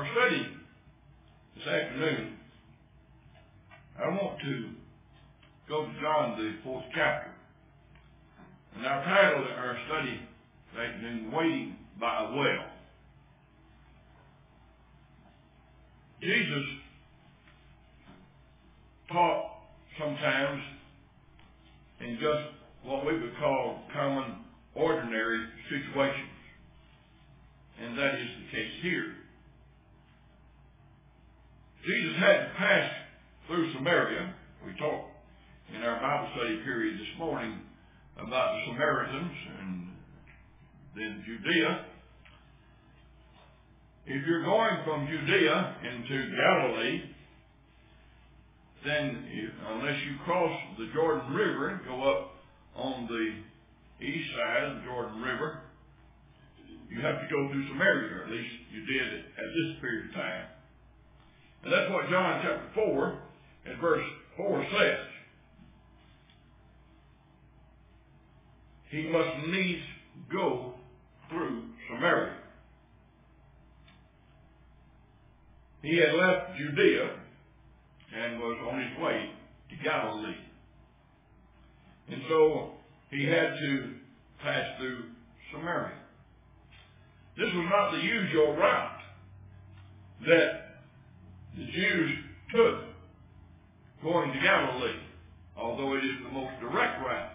study this afternoon, I want to go to John, the 4th chapter. And I've titled our study this afternoon, Waiting by a Well. Jesus taught sometimes in just what we would call common, ordinary situations. And that is the case here. Jesus had to pass through Samaria. We talked in our Bible study period this morning about the Samaritans and then Judea. If you're going from Judea into Galilee, then unless you cross the Jordan River and go up on the east side of the Jordan River, you have to go through Samaria, or at least you did at this period of time. And that's what John chapter 4 and verse 4 says. He must needs go through Samaria. He had left Judea and was on his way to Galilee. And so he had to pass through Samaria. This was not the usual route that the Jews took going to Galilee, although it is the most direct route.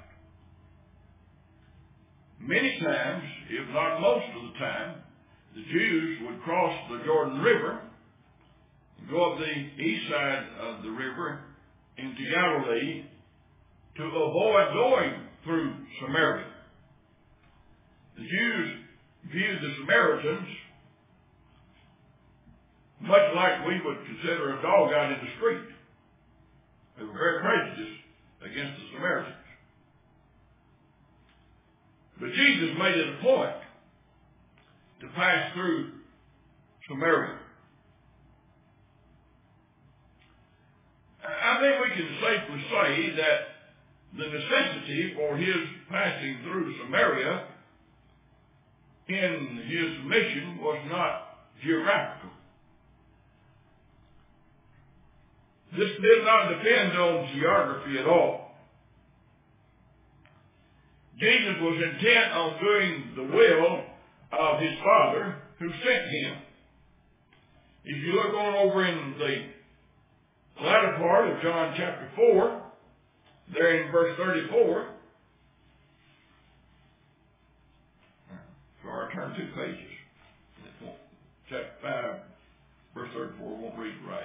Many times, if not most of the time, the Jews would cross the Jordan River and go up the east side of the river into Galilee to avoid going through Samaria. The Jews viewed the Samaritans much like we would consider a dog out in the street. They were very prejudiced against the Samaritans. But Jesus made it a point to pass through Samaria. I think we can safely say that the necessity for his passing through Samaria in his mission was not geographical. This did not depend on geography at all. Jesus was intent on doing the will of his Father who sent him. If you look on over in the latter part of John chapter 4, there in verse 34, sorry, I turned 2 pages. Chapter 5, verse 34, won't read right.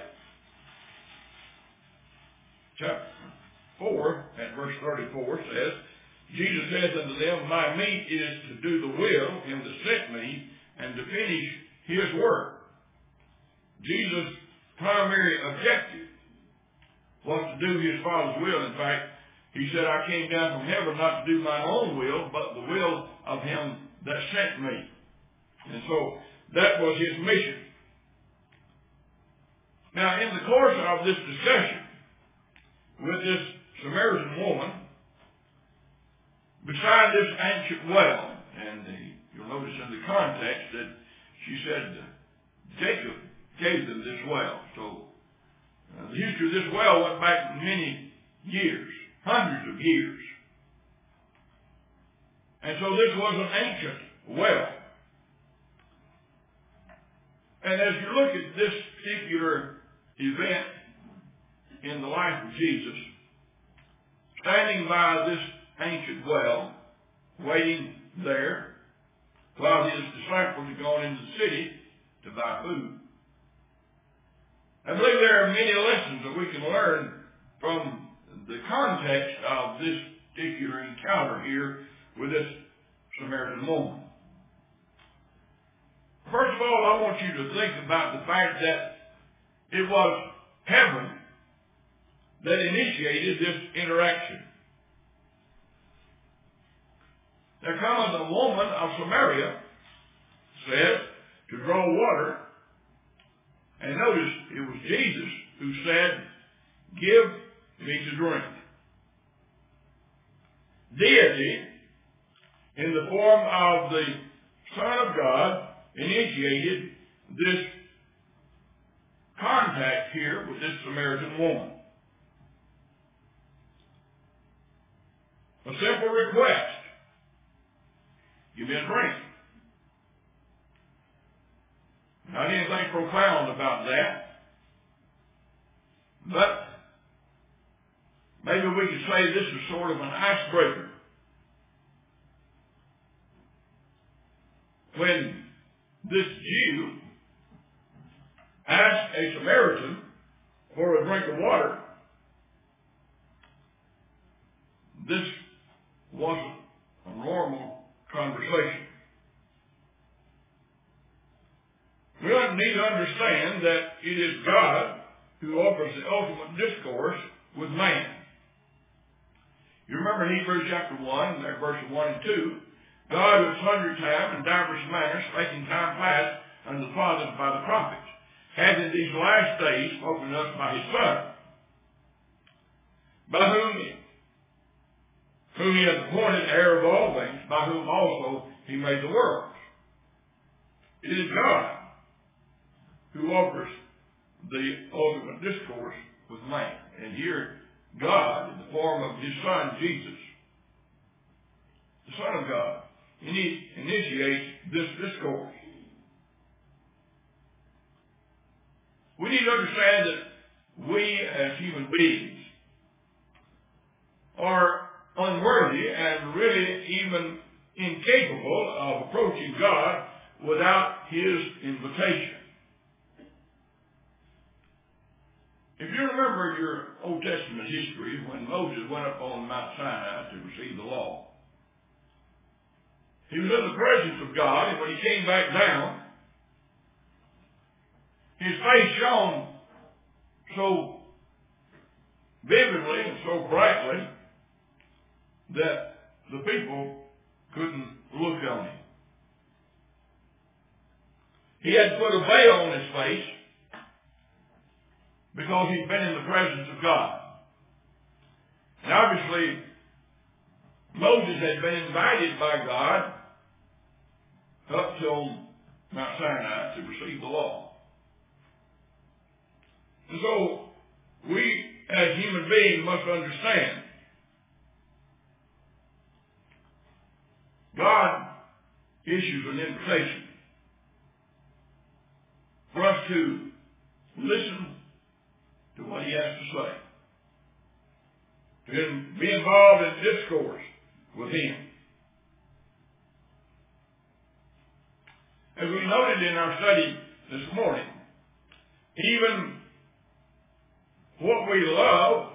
Chapter 4 and verse 34 says, Jesus says unto them, my meat is to do the will of him that sent me and to finish his work. Jesus' primary objective was to do his Father's will. In fact, he said, I came down from heaven not to do my own will, but the will of him that sent me. And so that was his mission. Now, in the course of this discussion with this Samaritan woman, beside this ancient well, and you'll notice in the context that she said Jacob gave them this well. So the history of this well went back many years, hundreds of years. And so this was an ancient well. And as you look at this particular event in the life of Jesus, standing by this ancient well, waiting there, while his disciples had gone into the city to buy food. I believe there are many lessons that we can learn from the context of this particular encounter here with this Samaritan woman. First of all, I want you to think about the fact that it was heaven that initiated this interaction. There cometh a woman of Samaria, said, to draw water. And notice, it was Jesus who said, give me to drink. Deity, in the form of the Son of God, initiated this contact here with this Samaritan woman. A simple request. Give me a drink. Not anything profound about that. But maybe we could say this is sort of an icebreaker. When this Jew asked a Samaritan for a drink of water, this wasn't a normal conversation. We need to understand that it is God who offers the ultimate discourse with man. You remember in Hebrews chapter 1, there verses 1 and 2, God who sundry time and divers manners spake in time past unto the fathers by the prophets, hath in these last days spoken to us by his Son, by whom he hath appointed heir of all things, by whom also he made the worlds. It is God who offers the ultimate discourse with man. And here, God, in the form of his Son, Jesus, the Son of God, initiates this discourse. We need to understand that we as human beings are unworthy and really even incapable of approaching God without his invitation. If you remember your Old Testament history, when Moses went up on Mount Sinai to receive the law, he was in the presence of God, and when he came back down, his face shone so vividly and so brightly that the people couldn't look on him. He had to put a veil on his face because he'd been in the presence of God. And obviously, Moses had been invited by God up till Mount Sinai to receive the law. And so, we as human beings must understand God issues an invitation for us to listen to what he has to say, to be involved in discourse with him. As we noted in our study this morning, even what we love,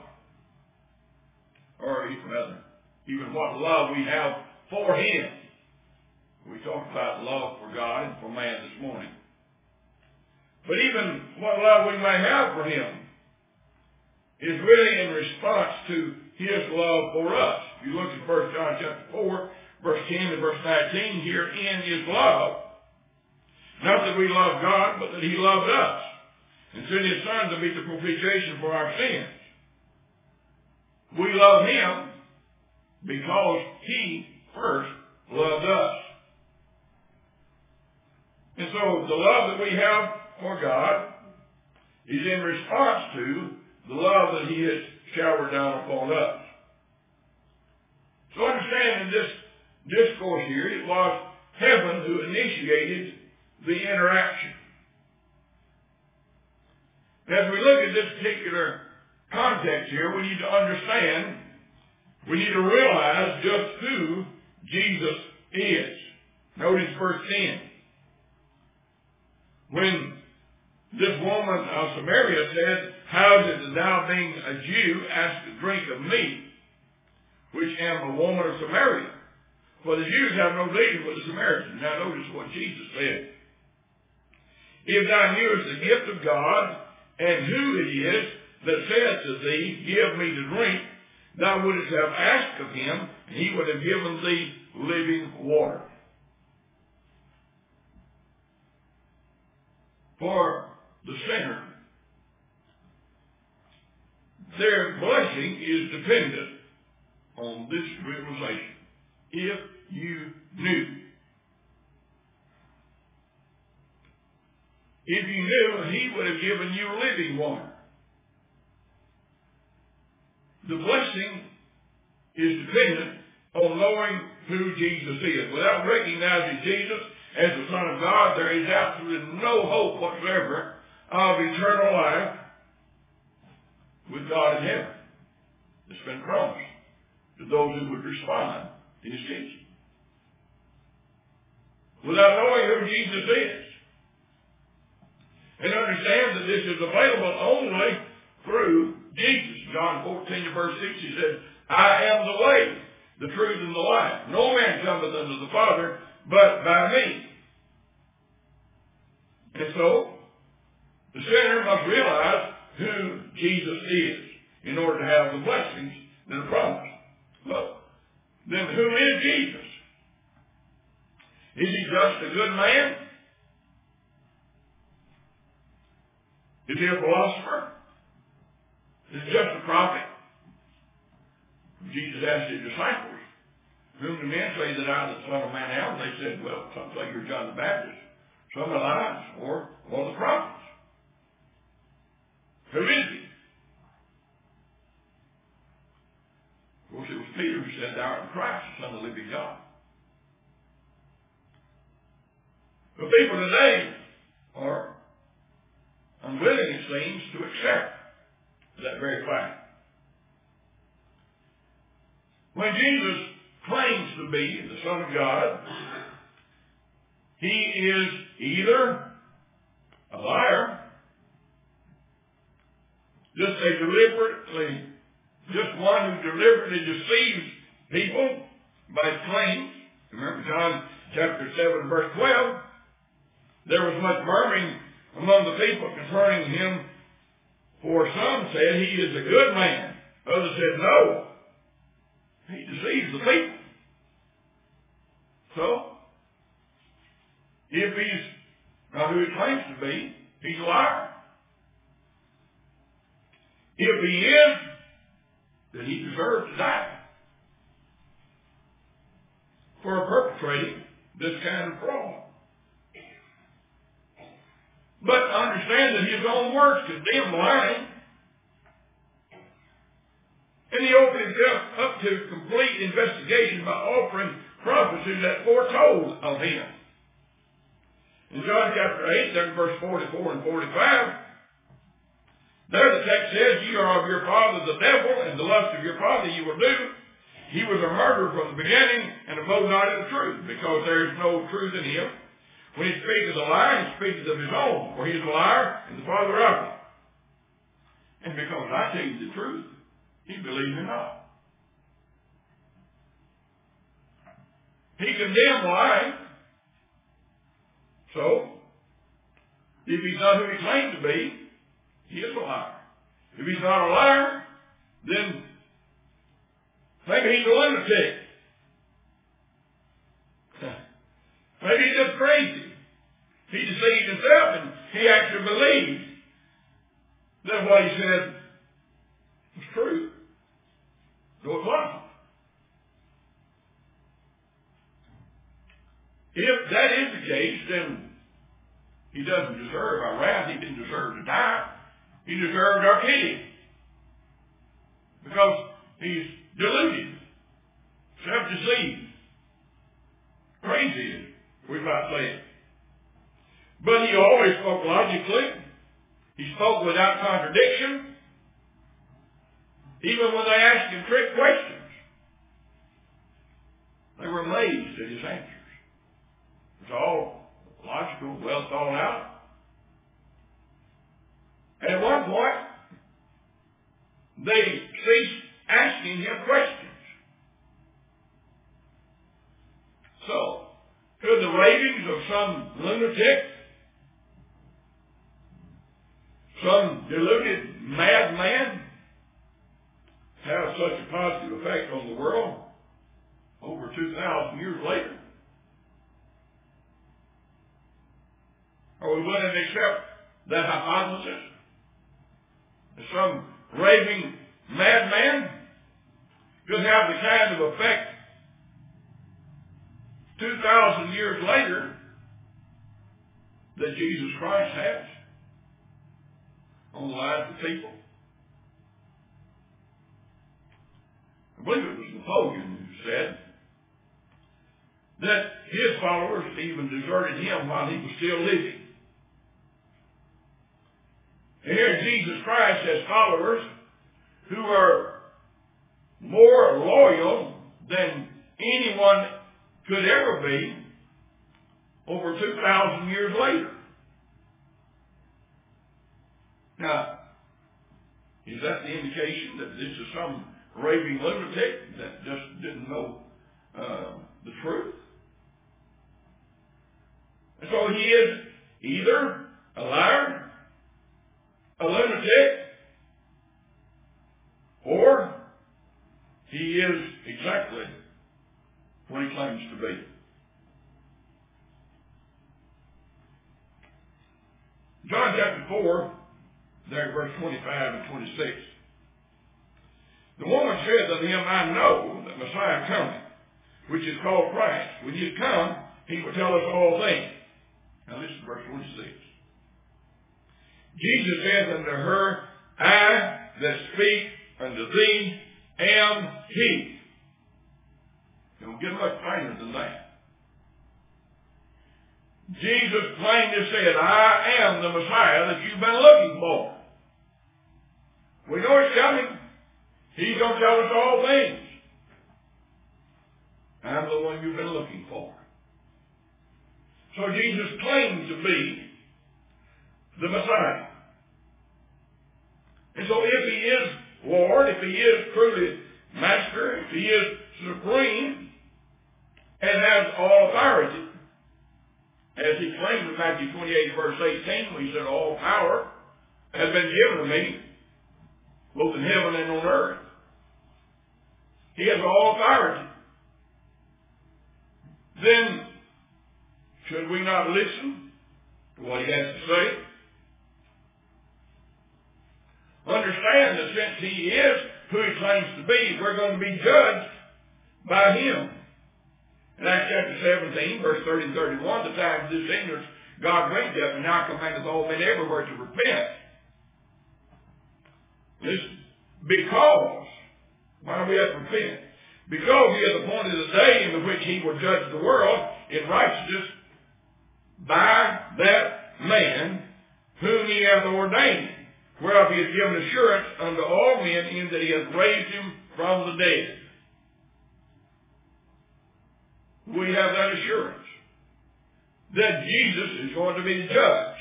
or rather, even what love we have for him. We talked about love for God and for man this morning. But even what love we may have for him is really in response to his love for us. If you look at 1 John chapter 4, verse 10 and verse 19, herein is love. Not that we love God, but that he loved us and sent his Son to be the propitiation for our sins. We love him because he first loved us. And so the love that we have for God is in response to the love that he has showered down upon us. So understand in this discourse here, it was heaven who initiated the interaction. As we look at this particular context here, we need to understand, we need to realize just who Jesus is. Notice verse 10. When this woman of Samaria said, how did thou, being a Jew, ask a drink of me, which am a woman of Samaria? For the Jews have no dealing with the Samaritans. Now notice what Jesus said. If thou knewest the gift of God, and who it is that saith to thee, give me to drink, thou wouldst have asked of him, and he would have given thee living water. For the sinner, their blessing is dependent on this realization. If you knew. if you knew, he would have given you living water. The blessing is dependent on knowing who Jesus is. Without recognizing Jesus as the Son of God, there is absolutely no hope whatsoever of eternal life with God in heaven. It's been promised to those who would respond to his teaching. Without knowing who Jesus is. And understand that this is available only through Jesus. John 14 verse 6, he said, I am the way, the truth, and the life. No man cometh unto the Father but by me. And so, the sinner must realize who Jesus is in order to have the blessings that are promised. Well, then who is Jesus? Is he just a good man? Is he a philosopher? Is he just a prophet? Jesus asked his disciples, whom do men say that I, the Son of Man, am? They said, well, some say you're John the Baptist, some Elias, or one of the prophets. Who is he? Of course, it was Peter who said, thou art the Christ, the Son of the living God. But people today are unwilling, it seems, to accept that very fact. When Jesus claims to be the Son of God, he is either a liar, just one who deliberately deceives people by his claims. Remember John chapter 7 verse 12, there was much murmuring among the people concerning him, for some said he is a good man. Others said no, he deceives the people. So, if he's not who he claims to be, he's a liar. If he is, then he deserves to die for perpetrating this kind of fraud. But understand that his own words condemn lying. And he opened himself up to complete investigation by offering prophecies that foretold of him. In John chapter 8, there in verse 44 and 45, there the text says, ye are of your father the devil, and the lust of your father you will do. He was a murderer from the beginning, and abode not in the truth, because there is no truth in him. When he speaketh a lie, he speaketh of his own, for he is a liar and the father of it. And because I tell you the truth, he believes me not. He condemned lying. So, if he's not who he claims to be, he is a liar. If he's not a liar, then maybe he's a lunatic. Maybe he's just crazy. He deceived himself and he actually believed that what he said was true. Though it wasn't. If that is the case, then he doesn't deserve our wrath. He didn't deserve to die. He deserved our pity. Because he's deluded, self-deceived, crazy, we might say. But he always spoke logically. He spoke without contradiction. Even when they asked him trick questions, they were amazed at his answers. It's all logical, well thought out. And at one point, they ceased asking him questions. So, could the ravings of some lunatic, some deluded madman, have such a positive effect on the world over 2,000 years later? Are we willing to accept that hypothesis? That some raving madman could have the kind of effect 2,000 years later that Jesus Christ has on the lives of people? I believe it was Napoleon who said that his followers even deserted him while he was still living. And here Jesus Christ has followers who are more loyal than anyone could ever be over 2,000 years later. Now, is that the indication that this is some raving lunatic that just didn't know the truth? And so he is either a liar, a lunatic, or he is exactly what he claims to be. John chapter 4, there verse 25 and 26. The woman said unto him, I know that Messiah cometh, which is called Christ. When he is come, he will tell us all things. Now listen to verse 26. Jesus saith unto her, I that speak unto thee am he. Don't get much plainer than that. Jesus plainly said, I am the Messiah that you've been looking for. We know he's coming. He's going to tell us all things. I'm the one you've been looking for. So Jesus claimed to be the Messiah. And so if he is Lord, if he is truly Master, if he is supreme, and has all authority, as he claimed in Matthew 28, verse 18, when he said, all power has been given to me, both in heaven and on earth. He has all authority. Then, should we not listen to what he has to say? Understand that since he is who he claims to be, we're going to be judged by him. In Acts chapter 17, verse 30 and 31, the time of this ignorance God reigned up, and now commandeth all men everywhere to repent. Listen, because, why do we have to repent? Because he has appointed a day in which he will judge the world in righteousness by that man whom he hath ordained, whereof he has given assurance unto all men in that he hath raised him from the dead. We have that assurance that Jesus is going to be the judge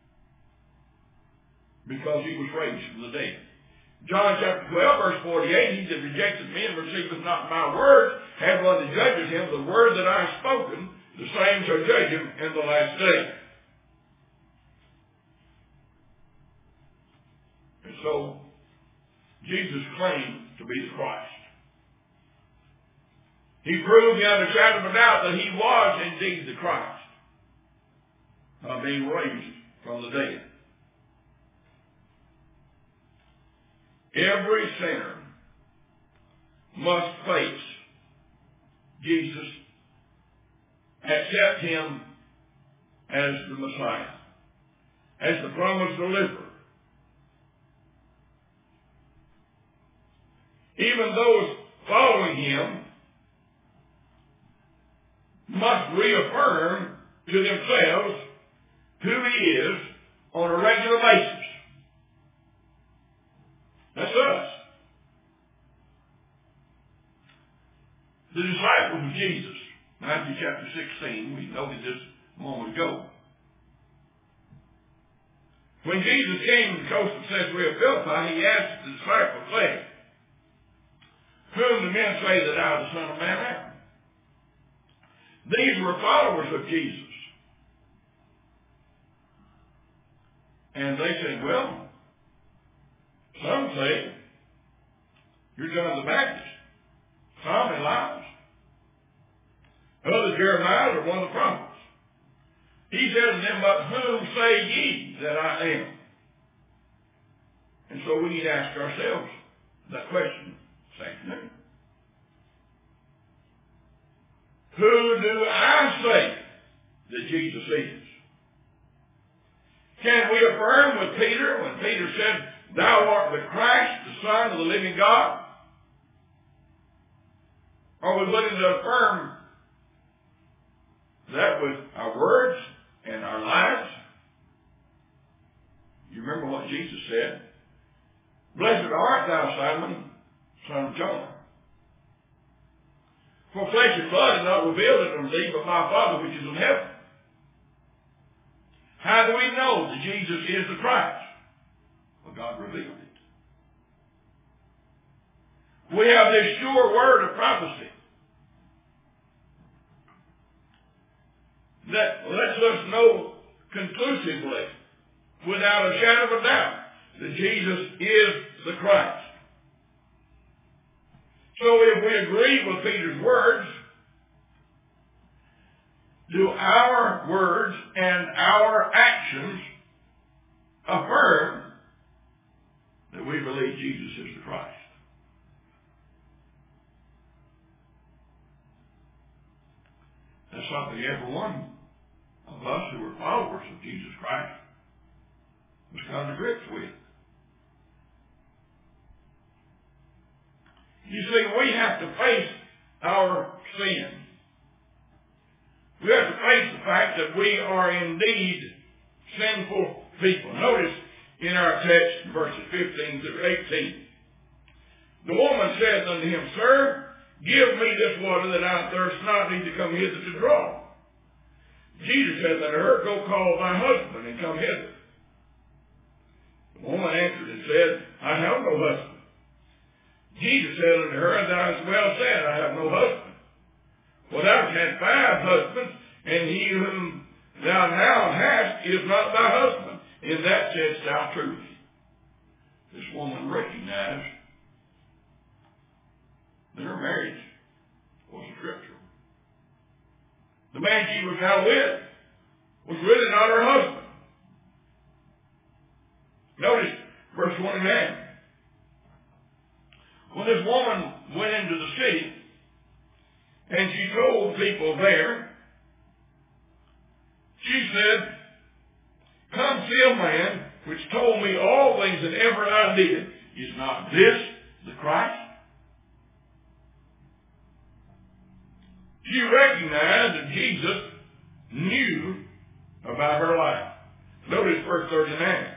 because he was raised from the dead. John chapter 12, verse 48, he that rejecteth me and receiveth not my word, hath one that judges him. The word that I have spoken, the same shall judge him in the last day. And so, Jesus claimed to be the Christ. He proved beyond a shadow of a doubt that he was indeed the Christ, by being raised from the dead. Every sinner must face Jesus, accept him as the Messiah, as the promised deliverer. Even those following him must reaffirm to themselves who he is on a regular basis. That's us. The disciples of Jesus, Matthew chapter 16, we noted this a moment ago. When Jesus came to the coast of Caesarea Philippi, he asked the disciples, saying, whom do men say that I, the Son of Man, am? These were followers of Jesus. And they said, well, some say you're John the Baptist. Some Elijah. Others Jeremiah or one of the prophets. He said to them, but whom say ye that I am? And so we need to ask ourselves that question this afternoon. Who do I say that Jesus is? Can we affirm with Peter when Peter said, "Thou art the Christ, the Son of the living God"? Are we willing to affirm that with our words and our lives? You remember what Jesus said? "Blessed art thou, Simon, son of Jonah. For flesh and blood has not revealed it unto thee, but my Father which is in heaven." How do we know that Jesus is the Christ? Well, God revealed it. We have this sure word of prophecy that lets us know conclusively, without a shadow of a doubt, that Jesus is the Christ. So if we agree with Peter's words, do our words and our actions affirm that we believe Jesus is the Christ? That's something every one of us who are followers of Jesus Christ must come to grips with. You see, we have to face our sin. We have to face the fact that we are indeed sinful people. Notice in our text, verses 15 through 18. The woman said unto him, "Sir, give me this water that I thirst not, need to come hither to draw." Jesus said unto her, "Go call thy husband and come hither." The woman answered and said, "I have no husband." Jesus said unto her, "Thou hast well said, I have no husband. For thou hast had 5 husbands, and he whom thou now hast is not thy husband. In that saidst thou truly." This woman recognized that her marriage was scriptural. The man she was now with was really not her husband. Notice verse 29. When this woman went into the city, and she told people there, she said, "Come see a man which told me all things that ever I did. Is not this the Christ?" She recognized that Jesus knew about her life. Notice verse 39.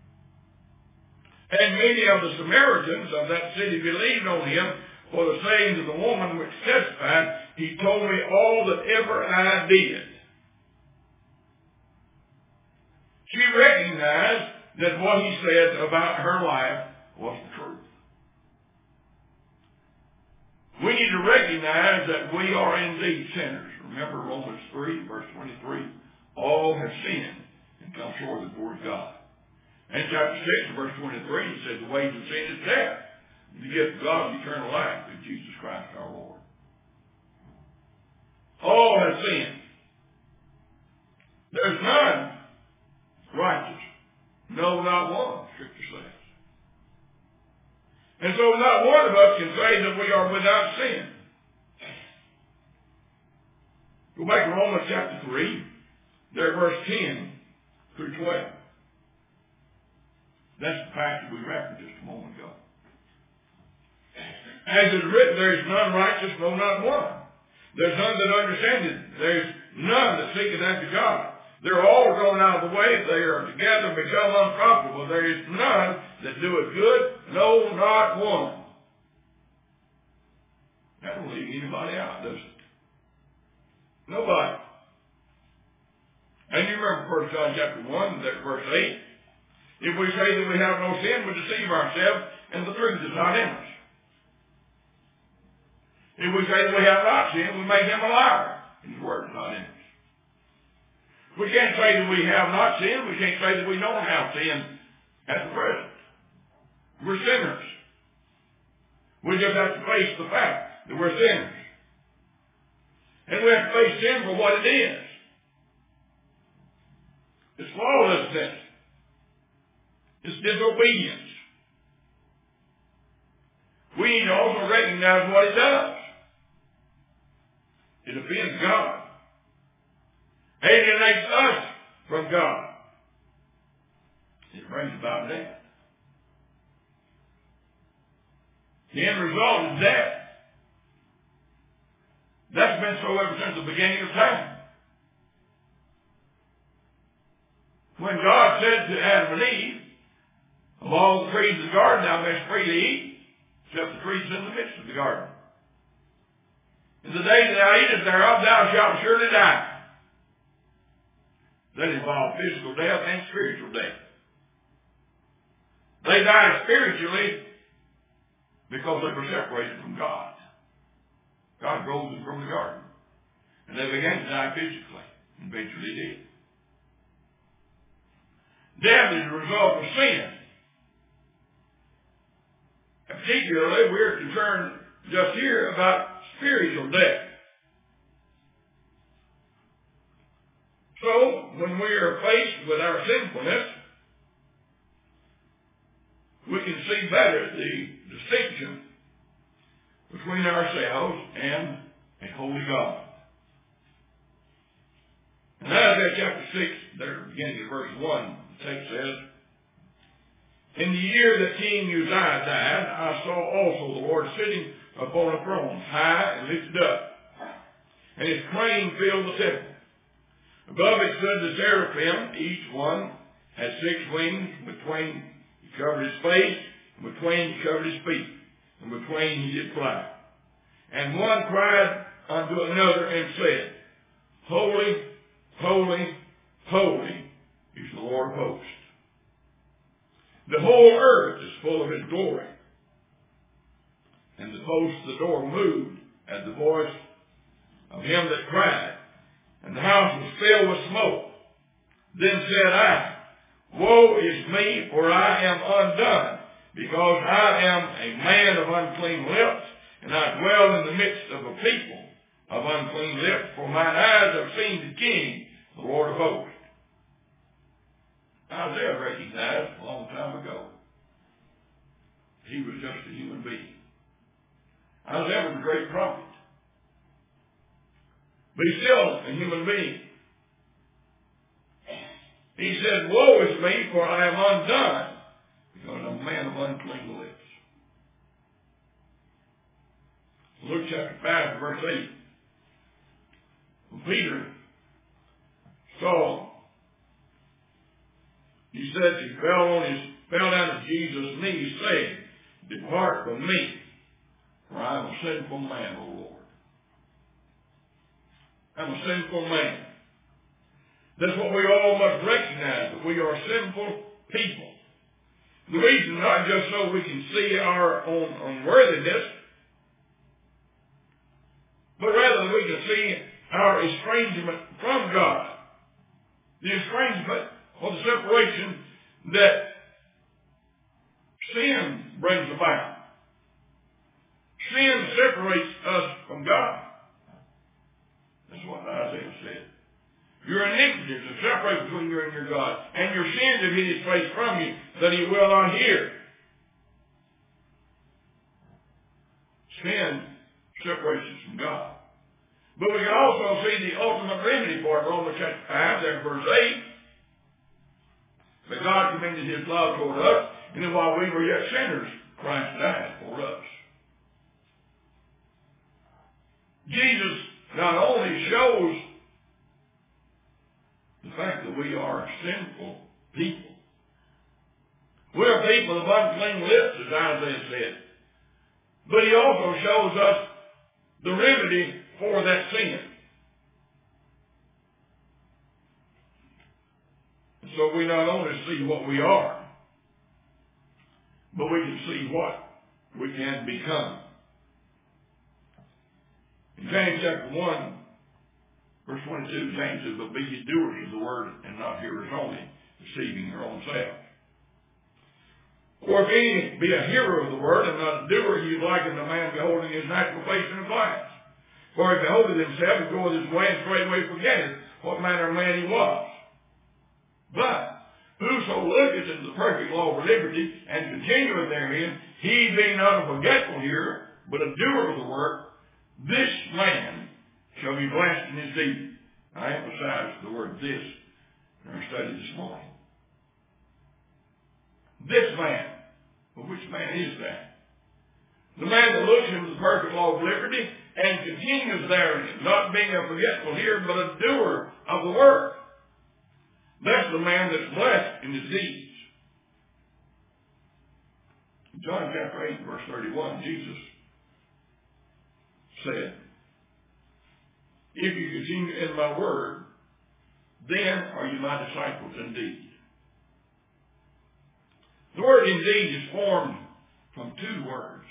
And many of the Samaritans of that city believed on him for the sayings of the woman which testified, "He told me all that ever I did." She recognized that what he said about her life was the truth. We need to recognize that we are indeed sinners. Remember Romans 3, verse 23. All have sinned and come short of the glory of God. And chapter 6, verse 23, it says, "The wages of sin is death. The gift of God is eternal life through Jesus Christ our Lord." All have sinned. There's none righteous. No, not one, Scripture says. And so not one of us can say that we are without sin. Go back to Romans chapter 3, there verse 10 through 12. That's the passage we read just a moment ago. As it is written, there is none righteous, no, not one. There's none that understandeth. There's none that seeketh after God. They're all gone out of the way. They are together and become unprofitable. There is none that doeth good, no, not one. That don't leave anybody out, does it? Nobody. And you remember 1 John chapter 1, verse 8. If we say that we have no sin, we deceive ourselves, and the truth is not in us. If we say that we have not sinned, we make him a liar, and his word is not in us. We can't say that we have not sinned. We can't say that we don't have sin at the present. We're sinners. We just have to face the fact that we're sinners. And we have to face sin for what it is. It's lawlessness. It's disobedience. We need to also recognize what it does. It offends God. Alienates us from God. it brings about death. The end result is death. That's been so ever since the beginning of time. When God said to Adam and Eve, of all the trees of the garden thou mayest freely eat, except the trees in the midst of the garden. In the day that thou eatest thereof, thou shalt surely die. That involved physical death and spiritual death. They died spiritually because they were separated from God. God drove them from the garden. And they began to die physically, and eventually did. Death is a result of sin. And particularly, we're concerned just here about spiritual death. So, when we are faced with our sinfulness, we can see better the distinction between ourselves and a holy God. In Isaiah chapter 6, there beginning at verse 1, the text says, In the year that King Uzziah died, I saw also the Lord sitting upon a throne, high and lifted up, and his train filled the temple. Above it stood the seraphim, each one had 6 wings, between he covered his face, and between he covered his feet, and between he did fly. And one cried unto another and said, Holy, holy, holy is the Lord of hosts. The whole earth is full of his glory. And the posts of the door moved at the voice of him that cried, and the house was filled with smoke. Then said I, Woe is me, for I am undone, because I am a man of unclean lips, and I dwell in the midst of a people of unclean lips, for mine eyes have seen the King, the Lord of hosts. Isaiah recognized a long time ago he was just a human being. Isaiah was a great prophet, but he's still a human being. He said, Woe is me, for I am undone, because I'm a man of unclean lips. Luke chapter 5, verse 8. When Peter saw, he said he fell down at Jesus' knees, saying, Depart from me, for I am a sinful man, O Lord. I'm a sinful man. That's what we all must recognize, that we are sinful people. The reason not just so we can see our own unworthiness, but rather that we can see our estrangement from God. The estrangement or the separation that sin brings about. Sin separates us from God. That's what Isaiah said. Your iniquities are separated between you and your God, and your sins have hid his face from you, that he will not hear. Sin separates us from God. But we can also see the ultimate remedy for it. Romans chapter 5, there verse 8. But God commended his love toward us, and that while we were yet sinners, Christ died for us. Jesus not only shows the fact that we are sinful people. We're people of unclean lips, as Isaiah said. But he also shows us the remedy for that sin. So we not only see what we are, but we can see what we can become. In James chapter 1, verse 22, James says, But be ye doers of the word, and not hearers only, deceiving your own selves. For if any be a hearer of the word, and not a doer, ye liken a man beholding his natural face in a glass. For he beholdeth himself, and goeth his way, and straightway forgetteth what manner of man he was. But whoso looketh into the perfect law of liberty, and continueth therein, he being not a forgetful hearer, but a doer of the work, this man shall be blessed in his deed. I emphasize the word this in our study this morning. this man. Well, which man is that? The man that looks into the perfect law of liberty and continues therein, not being a forgetful hearer, but a doer of the word. That's the man that's blessed in his deeds. In John chapter 8, verse 31, Jesus said, if you continue in my word, then are you my disciples indeed. The word indeed is formed from two words.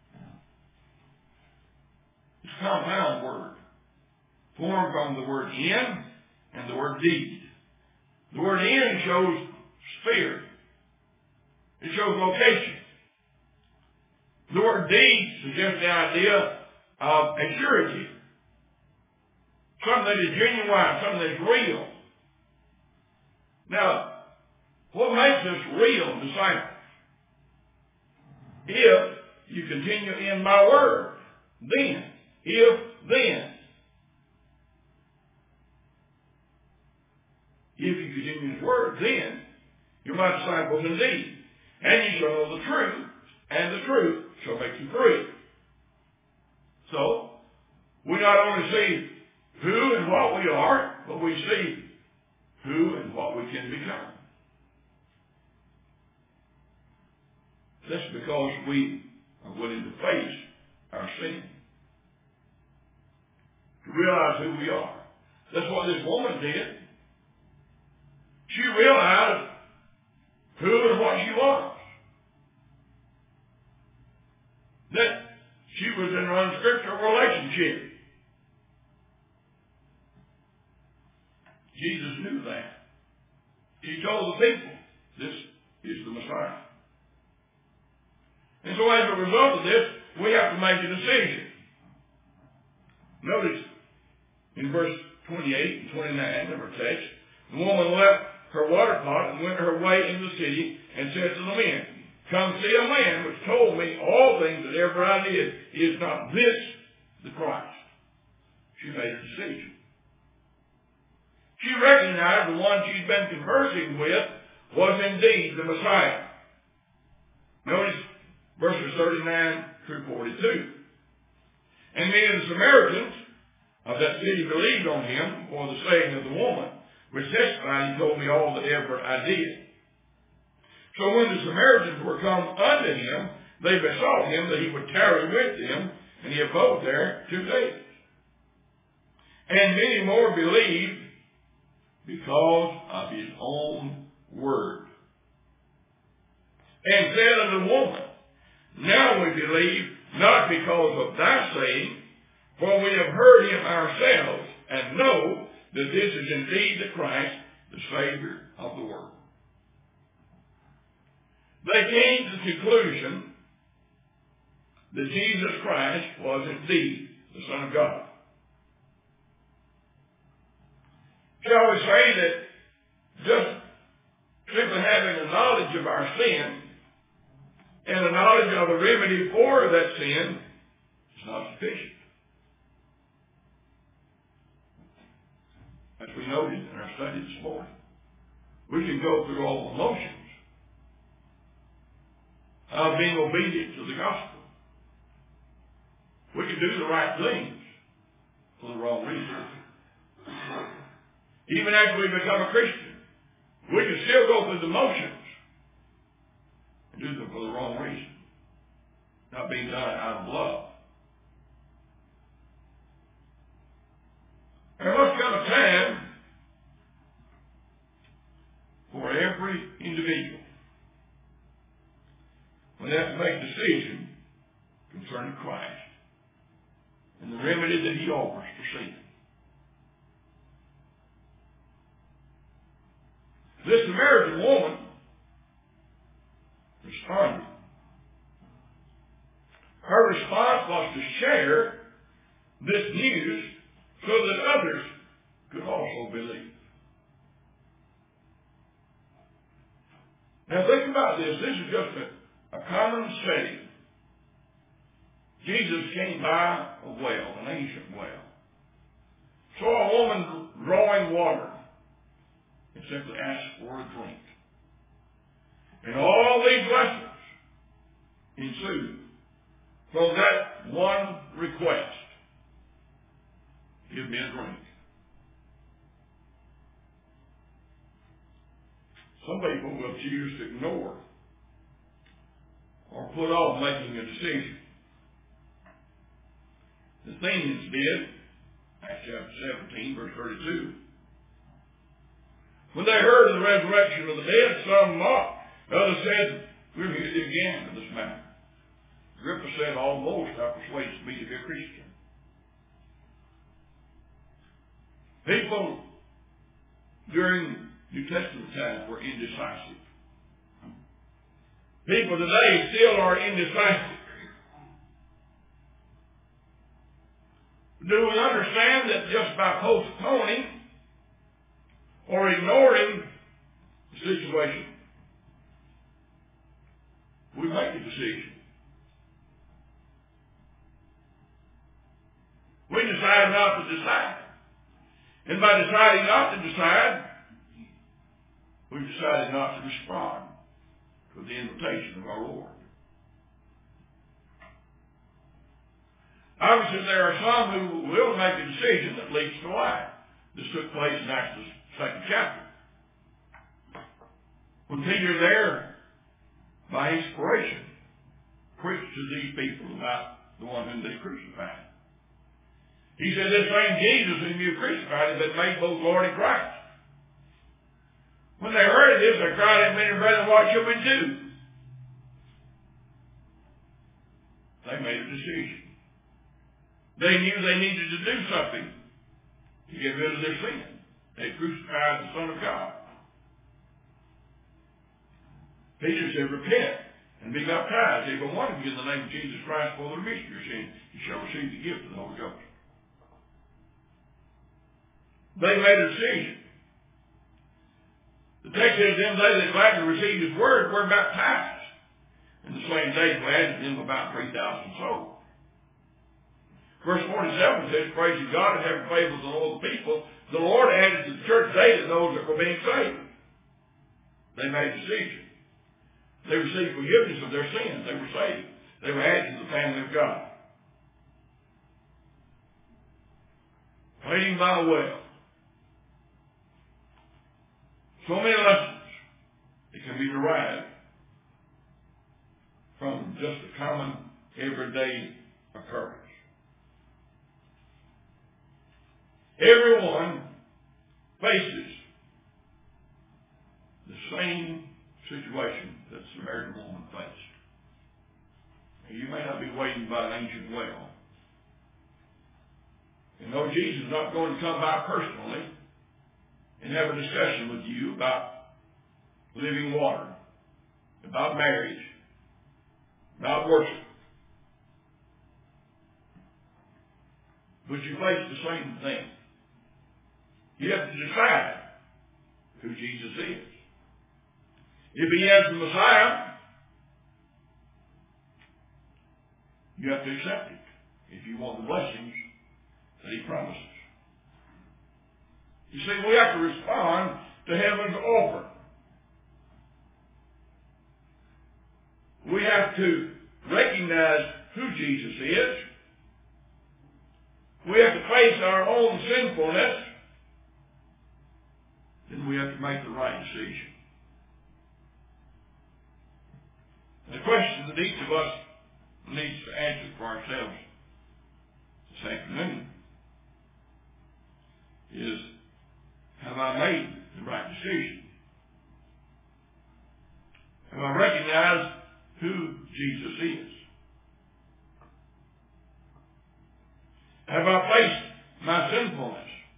It's a compound word, formed from the word in and the word deed. The word in shows sphere. It shows location. The word deed suggests the idea of a surety. Something that is genuine, something that is real. Now, what makes us real disciples? If you continue in my word, then. If, then. If you continue in his word, then you're my disciples indeed. And you shall know the truth, and the truth shall make you free. So, we not only see who and what we are, but we see who and what we can become. That's because we are willing to face our sin. To realize who we are. That's what this woman did. She realized who and what she was. That she was in an unscriptural relationship. Jesus knew that. He told the people, this is the Messiah. And so as a result of this, we have to make a decision. Notice in verse 28 and 29 of our text, the woman left her water pot and went her way into the city and said to the men, come see a man which told me all things that ever I did. Is not this the Christ? She made a decision. She recognized the one she'd been conversing with was indeed the Messiah. Notice verses 39 through 42. And many of the Samaritans of that city believed on him for the saying of the woman, which testified, he told me all that ever I did. So when the Samaritans were come unto him, they besought him that he would tarry with them, and he abode there 2 days. And many more believed because of his own word. And said unto the woman, now we believe, not because of thy saying, for we have heard him ourselves, and know that this is indeed the Christ, the Savior of the world. They came to the conclusion that Jesus Christ was indeed the Son of God. Shall we say that just simply having a knowledge of our sin and a knowledge of the remedy for that sin is not sufficient? As we noted in our study this morning, we can go through all the motions of being obedient to the gospel. We can do the right things for the wrong reasons. Even after we become a Christian, we can still go through the motions and do them for the wrong reason, not being done out of love. There must come a time for every individual when they have to make a decision concerning Christ and the remedy that he offers for sin. This Samaritan woman responded. Her response was to share this news so that others could also believe. Now think about this. This is just a common setting. Jesus came by a well, an ancient well. Saw a woman drawing water and simply asked for a drink. And all all these lessons ensue from that one request. Give me a drink. Some people will choose to ignore or put off making a decision. The Athenians did, Acts chapter 17, verse 32. When they heard of the resurrection of the dead, some mocked. Others said, we're here again in this matter. Agrippa said, almost thou persuadest me to be a Christian. People during New Testament times were indecisive. People today still are indecisive. Do we understand that just by postponing or ignoring the situation, we make a decision? We decide not to decide. And by deciding not to decide, we've decided not to respond to the invitation of our Lord. Obviously, there are some who will make a decision that leads to life. This took place in Acts the 2nd chapter. When Peter there, by inspiration, preached to these people about the one whom they crucified. He said, this same Jesus whom you crucified has been made both Lord and Christ. When they heard of this, they cried out, men and brethren, what shall we do? They made a decision. They knew they needed to do something to get rid of their sin. They crucified the Son of God. Peter said, repent and be baptized, every one of you, in the name of Jesus Christ for the remission of your sin. You shall receive the gift of the Holy Ghost. They made a decision. The text says, them they that gladly received his word were baptized. In the same day, added them about 3,000 souls. Verse 47 says, praise you God and having favor with all the people. The Lord added to the church daily those that were being saved. They made a decision. They received forgiveness of their sins. They were saved. They were added to the family of God. Waiting by the well. So many lessons that can be derived from just a common, everyday occurrence. Everyone faces the same situation that the Samaritan woman faced. You may not be waiting by an ancient well. You know, Jesus is not going to come by personally and have a discussion with you about living water, about marriage, about worship. But you face the same thing. You have to decide who Jesus is. If he is the Messiah, you have to accept it if you want the blessings that he promises. You see, we have to respond to heaven's offer. We have to recognize who Jesus is. We have to face our own sinfulness. Then we have to make the right decision. And the question that each of us needs to answer for ourselves this afternoon is, have I made the right decision? Have I recognized who Jesus is? Have I faced my sinfulness?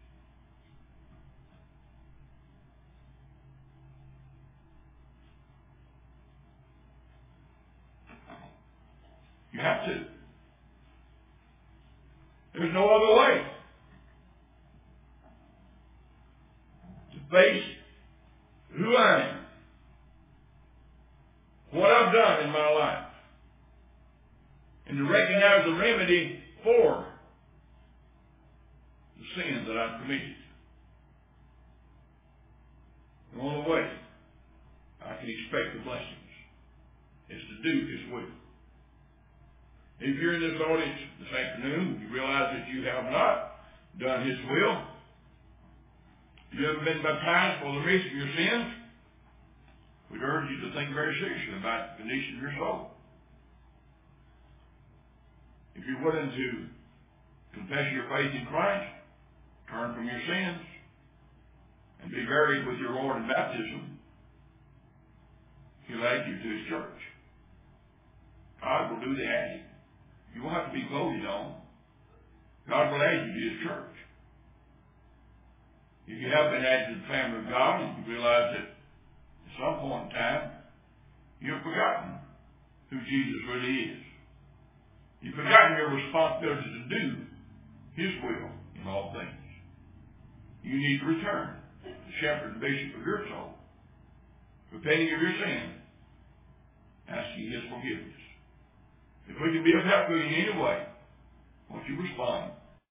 You have to. There's no other way to face who I am, what I've done in my life, and to recognize the remedy for the sin that I've committed. The only way I can expect the blessings is to do His will. If you're in this audience this afternoon, you realize that you have not done His will, you haven't been baptized for the remission of your sins, we'd urge you to think very seriously about the condition of your soul. If you're willing to confess your faith in Christ, turn from your sins, and be buried with your Lord in baptism, He'll add you to His church. God will do the adding. You won't have to be voted on. God will add you to His church. If you have been added to the family of God, and you realize that at some point in time, you've forgotten who Jesus really is. You've forgotten your responsibility to do His will in all things. You need to return to the shepherd and bishop of your soul, repenting of your sin, asking His forgiveness. If we can be of help to you in any way, won't you respond?